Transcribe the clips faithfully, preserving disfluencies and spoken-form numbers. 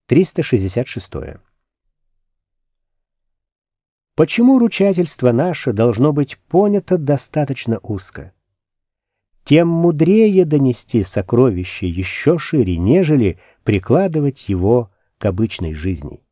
триста шестьдесят шесть. Почему ручательство наше должно быть понято достаточно узко? Тем мудрее донести сокровище еще шире, нежели прикладывать его к обычной жизни.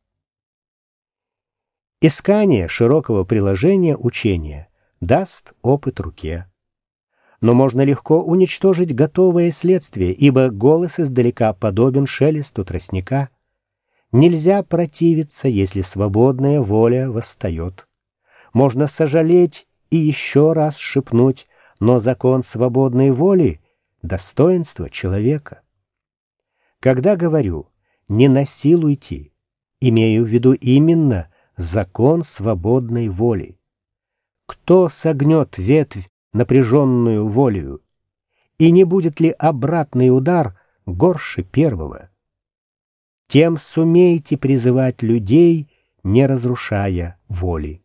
Искание широкого приложения учения даст опыт руке. Но можно легко уничтожить готовое следствие, ибо голос издалека подобен шелесту тростника. Нельзя противиться, если свободная воля восстает. Можно сожалеть и еще раз шепнуть, но закон свободной воли — достоинство человека. Когда говорю «не насилуйте», имею в виду именно закон свободной воли. Кто согнет ветвь, напряженную волею, и не будет ли обратный удар горше первого? Тем сумейте призывать людей, не разрушая воли.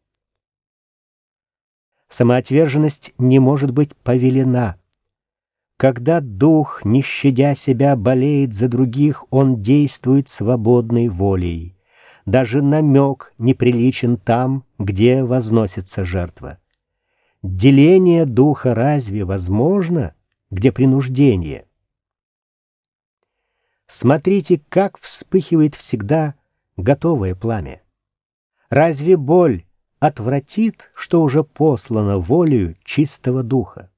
Самоотверженность не может быть повелена. Когда дух, не щадя себя, болеет за других, он действует свободной волей. Даже намек неприличен там, где возносится жертва. Деление духа разве возможно, где принуждение? Смотрите, как вспыхивает всегда готовое пламя. Разве боль отвратит, что уже послано волею чистого духа?